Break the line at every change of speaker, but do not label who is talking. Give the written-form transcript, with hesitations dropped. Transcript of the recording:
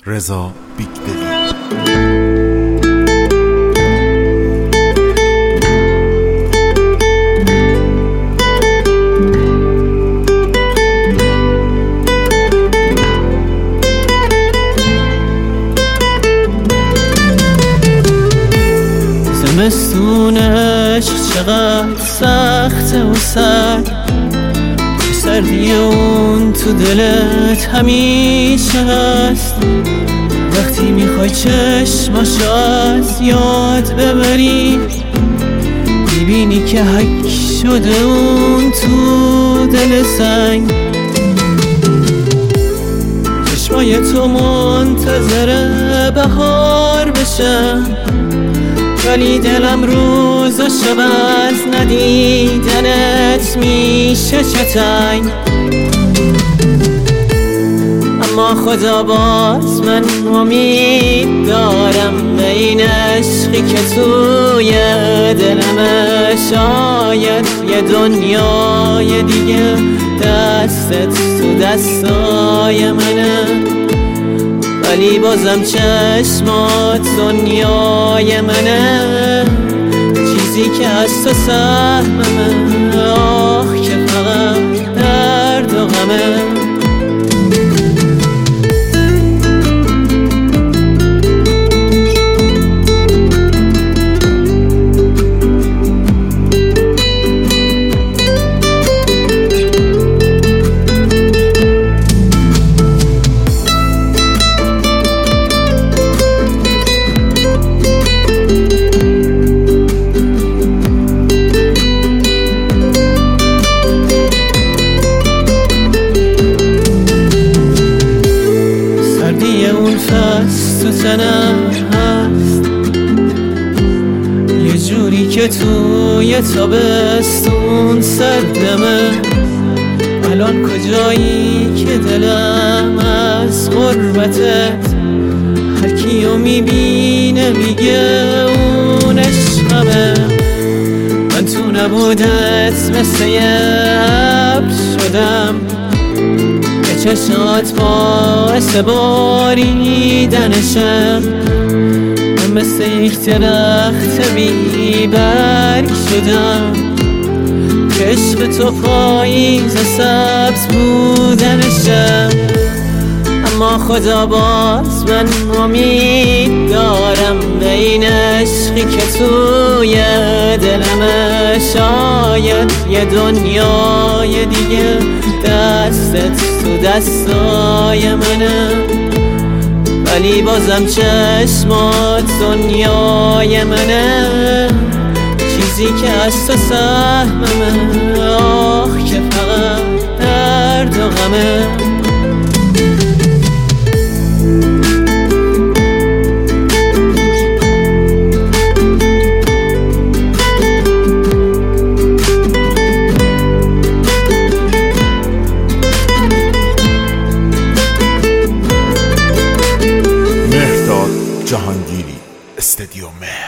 رضا بیگدلی.
زمستونش چقدر سخته و سرد، سردی اون تو دلت همیشه هست. وقتی میخوای چشماشو از یاد ببری، میبینی که حک شده اون تو دل سنگ. چشمای تو منتظر بهار بشن، ولی دلم روز و شب از ندیدنت میشه چتنگ. اما خدا باز من امید دارم به این عشقی که توی دلمه. شاید یه دنیای دیگه دستت تو دستای منه، ولی بازم چشمات دنیای منه. چیزی که از تو سهممه، آه که فقط درد و غمه. اون فصل تو تنم هست، یه جوری که توی تابستون سردمه. الان کجایی که دلم از غربتت، هر کیو میبینه میگه اون عشقمه. من تو نبودت مثل یه ابر شدم، چشات باعث باریدنشم. من مثل یک درخت بی برگ شدم، که عشق تو پاییز سبز بودنشم. اما خدا باز من امید دارم به این عشقی که توی دلمه. شاید یه دنیای دیگه دستت تو دستای منه، ولی بازم چشمات دنیای منه. چیزی که از تو سهممه، آه که فقط درد و غمه.
جهانگیری استدیو مهر.